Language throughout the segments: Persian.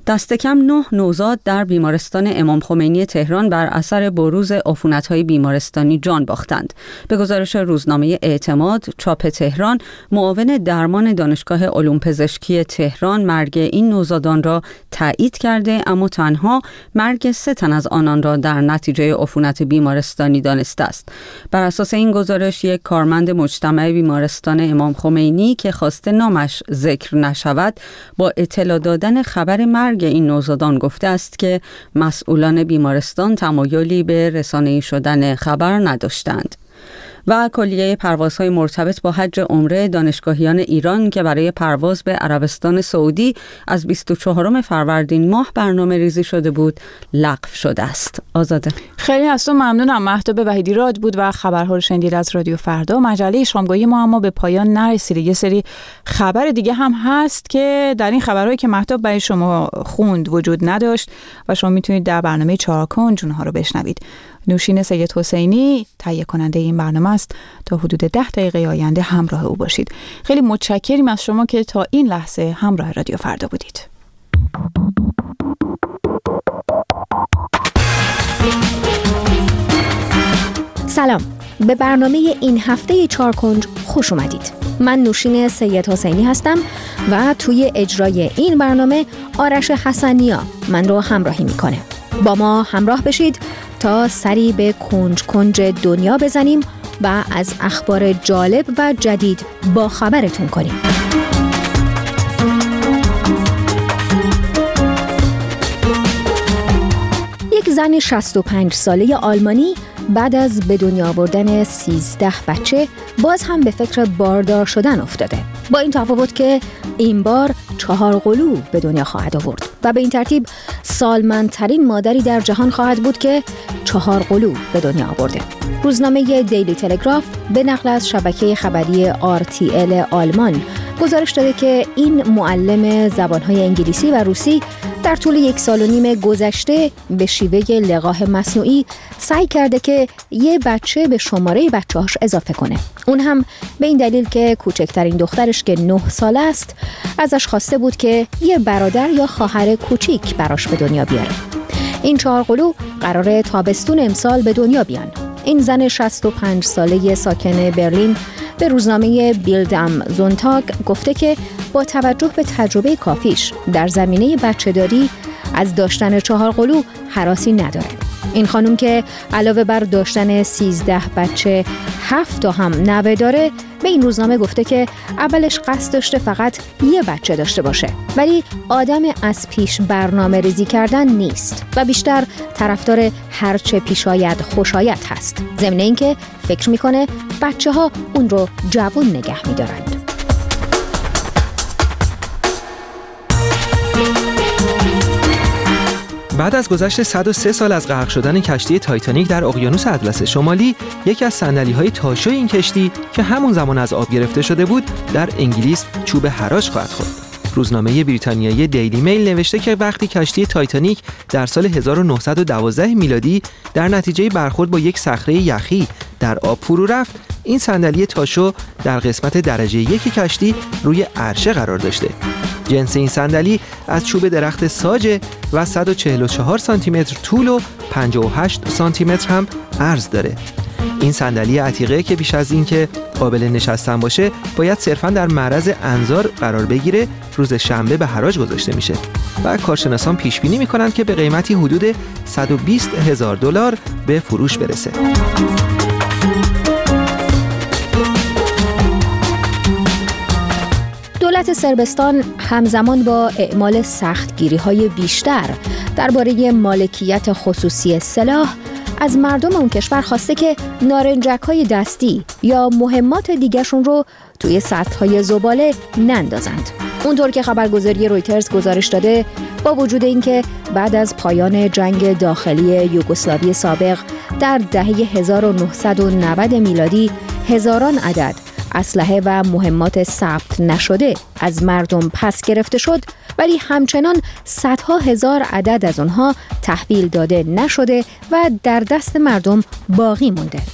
دست کم 9 نوزاد در بیمارستان امام خمینی تهران بر اثر بروز عفونت‌های بیمارستانی جان باختند. به گزارش روزنامه اعتماد چاپ تهران، معاون درمان دانشگاه علوم پزشکی تهران مرگ این نوزادان را تایید کرده، اما تنها مرگ 3 تن از آنان را در نتیجه عفونت بیمارستانی دانسته است. بر اساس این گزارش، یک کارمند مجتمع بیمارستان امام خمینی که خواسته نامش ذکر نشود، با اطلاع دادن خبر مرگ این نوزادان گفته است که مسئولان بیمارستان تمایلی به رسانه‌ای شدن خبر نداشتند. و کلیه پروازهای مرتبط با حج عمره دانشگاهیان ایران که برای پرواز به عربستان سعودی از 24 فروردین ماه برنامه ریزی شده بود لغو شده است. آزاده، خیلی از تو ممنونم. مهتاب وحیدی راد بود و خبرها رو شنیدید از رادیو فردا. مجله شامگاهی ما اما به پایان نرسید. یه سری خبر دیگه هم هست که در این خبرهایی که مهتاب برای شما خوند وجود نداشت و شما میتونید در برنامه چهارکنج اونها رو بشنوید. نوشین سید حسینی تهیه کننده این برنامه است. تا حدود 10 دقیقه آینده همراه او باشید. خیلی متشکریم از شما که تا این لحظه همراه رادیو فردا بودید. سلام، به برنامه این هفته چهارکنج خوش اومدید. من نوشین سید حسینی هستم و توی اجرای این برنامه آرش حسنیا من رو همراهی میکنه. با ما همراه بشید تا سری به کنج کنج دنیا بزنیم و از اخبار جالب و جدید با خبرتون کنیم. یک زن 65 ساله آلمانی بعد از به دنیا آوردن 13 بچه باز هم به فکر باردار شدن افتاده. با این تفاوت که این بار 4 قلو به دنیا خواهد آورد و به این ترتیب سالمندترین مادری در جهان خواهد بود که 4 قلو به دنیا آورده. روزنامه دیلی تلگراف به نقل از شبکه خبری RTL آلمان گزارش داده که این معلم زبانهای انگلیسی و روسی در طول 1.5 سال گذشته به شیوه لقاح مصنوعی سعی کرده که یه بچه به شماره بچه‌هاش اضافه کنه. اون هم به این دلیل که کوچکترین دخترش که 9 ساله است ازش خواسته بود که یه برادر یا خواهر کوچیک براش به دنیا بیاره. این 4 قلو قراره تابستون امسال به دنیا بیان. این زن 65 ساله ساکن برلین به روزنامه بیلد ام زونتاگ گفته که با توجه به تجربه کافیش در زمینه بچه‌داری از داشتن 4 قلو هراسی نداره. این خانم که علاوه بر داشتن 13 بچه 7 تا هم نوه داره، به این روزنامه گفته که اولش قصد داشته فقط یه بچه داشته باشه، ولی آدم از پیش برنامه ریزی کردن نیست و بیشتر طرفدار هرچه پیش آید خوش آید هست، ضمن اینکه فکر میکنه بچه ها اون رو جوان نگه میدارند. بعد از گذشت 103 سال از غرق شدن کشتی تایتانیک در اقیانوس اطلس شمالی، یکی از صندلی‌های تاشوی این کشتی که همون زمان از آب گرفته شده بود، در انگلیس چوب حراج خواهد خورد. روزنامه بریتانیایی دیلی میل نوشته که وقتی کشتی تایتانیک در سال 1912 میلادی در نتیجه برخورد با یک صخره یخی در آب فرو رفت، این صندلی تاشو در قسمت درجه 1 کشتی روی عرشه قرار داشته. جنس این صندلی از چوب درخت ساج و 144 سانتی متر طول و 58 سانتی متر هم عرض داره. این صندلی عتیقه که بیش از این که قابل نشستن باشه باید صرفاً در معرض انظار قرار بگیره، روز شنبه به حراج گذاشته میشه و کارشناسان پیش بینی میکنن که به قیمتی حدود $120,000 به فروش برسه. دولت صربستان همزمان با اعمال سختگیری‌های بیشتر درباره مالکیت خصوصی سلاح از مردم اون کشور خواسته که نارنجک‌های دستی یا مهمات دیگرشون رو توی سطح‌های زباله نندازند. اونطور که خبرگزاری رویترز گزارش داده، با وجود اینکه بعد از پایان جنگ داخلی یوگسلاوی سابق در دهه 1990 میلادی هزاران عدد اسلحه و مهمات ثبت نشده از مردم پس گرفته شد، ولی همچنان صدها هزار عدد از آنها تحویل داده نشده و در دست مردم باقی مونده.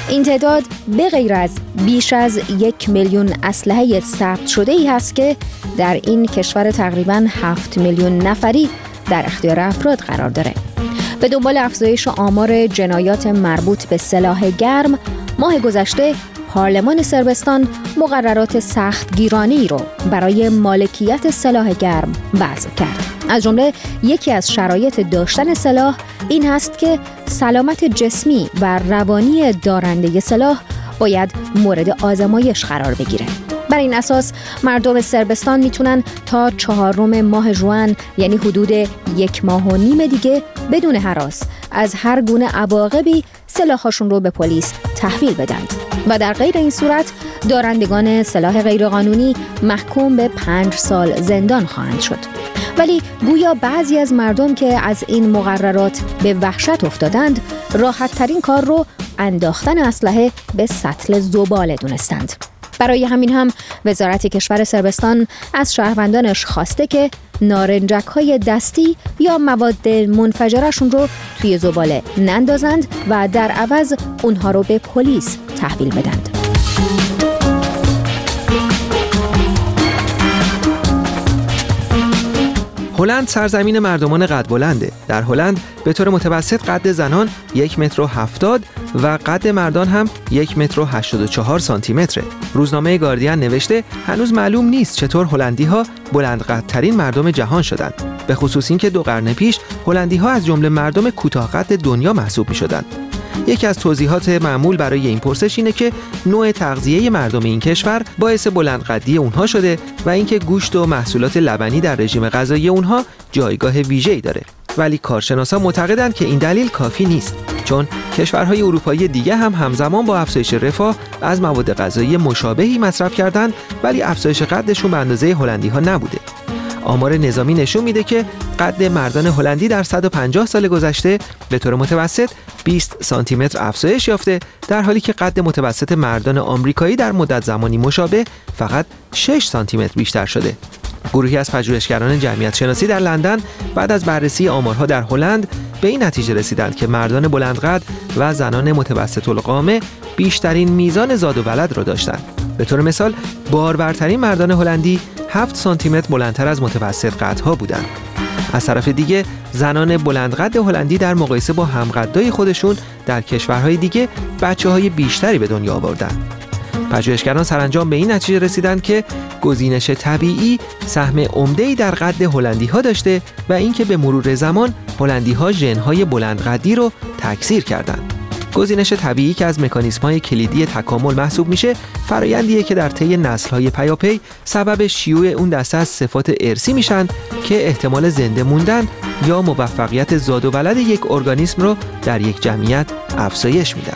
این تعداد به غیر از بیش از 1 میلیون اسلحه ثبت شده ای هست که در این کشور تقریباً 7 میلیون نفری در اختیار افراد قرار داره. به دنبال افزایش آمار جنایات مربوط به سلاح گرم، ماه گذشته پارلمان صربستان مقررات سختگیرانه‌ای رو برای مالکیت سلاح گرم وضع کرد. از جمله یکی از شرایط داشتن سلاح این هست که سلامت جسمی و روانی دارنده سلاح باید مورد آزمایش قرار بگیره. بر این اساس مردم صربستان میتونن تا 4 ماه ژوئن، یعنی حدود 1.5 ماه دیگه، بدون هراس از هر گونه عواقبی سلاحشون رو به پلیس تحویل بدن و در غیر این صورت دارندگان سلاح غیرقانونی محکوم به 5 سال زندان خواهند شد. ولی گویا بعضی از مردم که از این مقررات به وحشت افتادند، راحت ترین کار رو انداختن اسلحه به سطل زباله دونستند. برای همین هم وزارت کشور صربستان از شهروندانش خواسته که نارنجک‌های دستی یا مواد منفجره‌شون رو توی زباله نندازند و در عوض اونها رو به پلیس تحویل بدند. هلند سرزمین مردمان قد بلنده. در هلند به طور متوسط قد زنان 1 متر و 70 و قد مردان هم 1 متر و 84 سانتی متره. روزنامه گاردین نوشته هنوز معلوم نیست چطور هلندی‌ها بلند قدترین مردم جهان شدند. به خصوص اینکه 2 قرن پیش هلندی‌ها از جمله مردم کوتاه قد دنیا محسوب می‌شدند. یکی از توضیحات معمول برای این پرسش اینه که نوع تغذیه مردم این کشور باعث بلندقدی اونها شده و اینکه گوشت و محصولات لبنی در رژیم غذایی اونها جایگاه ویژه‌ای داره. ولی کارشناسان معتقدند که این دلیل کافی نیست، چون کشورهای اروپایی دیگه هم همزمان با افزایش رفاه از مواد غذایی مشابهی مصرف کردند، ولی افزایش قدشون به اندازه هلندی‌ها نبوده. آمار نظامی نشون میده که قد مردان هلندی در 150 سال گذشته به طور متوسط 20 سانتی متر افزایش یافته، در حالی که قد متوسط مردان آمریکایی در مدت زمانی مشابه فقط 6 سانتی متر بیشتر شده. گروهی از پژوهشگران جمعیت شناسی در لندن بعد از بررسی آمارها در هلند به این نتیجه رسیدند که مردان بلندقد و زنان متوسط القامه بیشترین میزان زاد و ولد را داشتند. به طور مثال بارورترین مردان هلندی 7 سانتی متر بلندتر از متوسط قدها بودند. از طرف دیگه زنان بلندقد هلندی در مقایسه با همقدای خودشون در کشورهای دیگه بچه‌های بیشتری به دنیا آوردند. پژوهشگران سرانجام به این نتیجه رسیدند که گزینش طبیعی سهم عمده‌ای در قد هلندی‌ها داشته و اینکه به مرور زمان هلندی‌ها ژن‌های بلندقدی رو تکثیر کردند. گزینش طبیعی که از مکانیزم‌های کلیدی تکامل محسوب میشه، فرآیندیه که در طی نسل‌های پیاپی سبب شیوع اون دسته از صفات ارثی میشن که احتمال زنده موندن یا موفقیت زاد و ولد یک ارگانیسم رو در یک جمعیت افزایش میدن.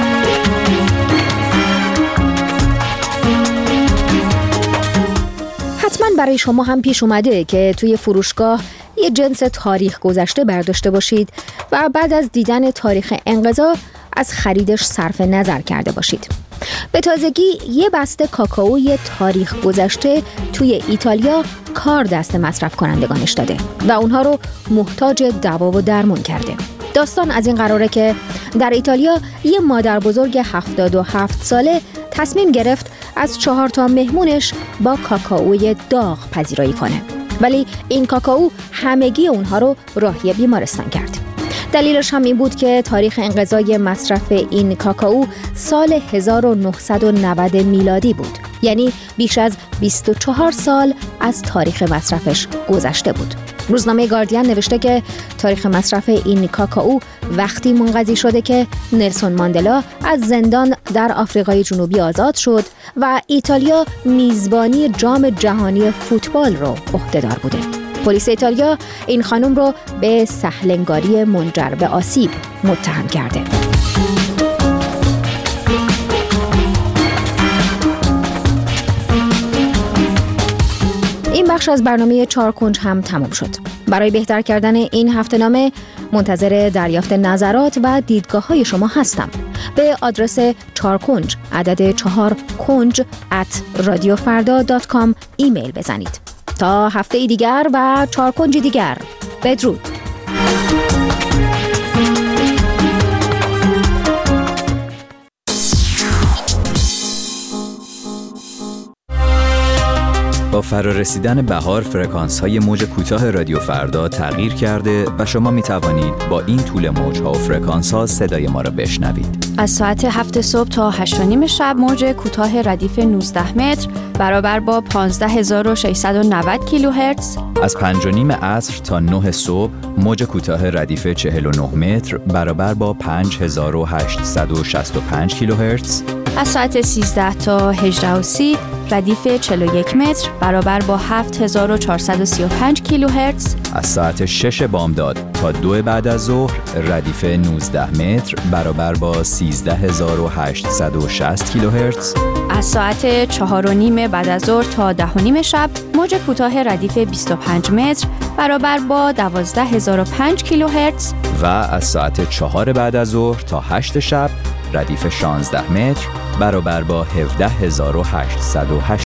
حتما برای شما هم پیش اومده که توی فروشگاه یه جنس تاریخ گذشته برداشته باشید و بعد از دیدن تاریخ انقضا از خریدش صرف نظر کرده باشید. به تازگی یه بسته کاکائوی تاریخ گذشته توی ایتالیا کار دست مصرف کنندگانش داده و اونها رو محتاج دوا و درمون کرده. داستان از این قراره که در ایتالیا یه مادر بزرگ 77 ساله تصمیم گرفت از 4 تا مهمونش با کاکائوی داغ پذیرایی کنه، ولی این کاکائو همگی اونها رو راهی بیمارستان کرد. دلیلش هم این بود که تاریخ انقضای مصرف این کاکائو سال 1990 میلادی بود، یعنی بیش از 24 سال از تاریخ مصرفش گذشته بود. روزنامه گاردین نوشته که تاریخ مصرف این کاکائو وقتی منقضی شده که نلسون ماندلا از زندان در آفریقای جنوبی آزاد شد و ایتالیا میزبانی جام جهانی فوتبال رو عهده‌دار بوده. پلیس ایتالیا این خانم رو به سهلنگاری منجر به آسیب متهم کرده. این بخش از برنامه 4 کنج هم تمام شد. برای بهتر کردن این هفته‌نامه منتظر دریافت نظرات و دیدگاه‌های شما هستم. به آدرس 4 کنج عدد 4 کنج @radiofarda.com ایمیل بزنید. تا هفته دیگر و 4 کنج دیگر. بدرود. با فرارسیدن بهار فرکانس‌های موج کوتاه رادیو فردا تغییر کرده و شما می توانید با این طول موج‌ها و فرکانس‌ها صدای ما را بشنوید. از ساعت 7 صبح تا 8:30 شب موج کوتاه ردیف 19 متر برابر با 15690 کیلوهرتز. از 5:30 عصر تا 9 صبح موج کوتاه ردیف 49 متر برابر با 5865 کیلوهرتز. از ساعت 13 تا 18:30 ردیف 41 متر برابر با 7435 کیلوهرتز. از ساعت 6 بامداد تا 2 بعد از ظهر ردیف 19 متر برابر با 13860 کیلوهرتز. از ساعت 4:30 بعد از ظهر تا 10:30 شب موج کوتاه ردیف 25 متر برابر با 12005 کیلوهرتز. و از ساعت 4 بعد از ظهر تا 8 شب ردیف 16 متر برابر با 17880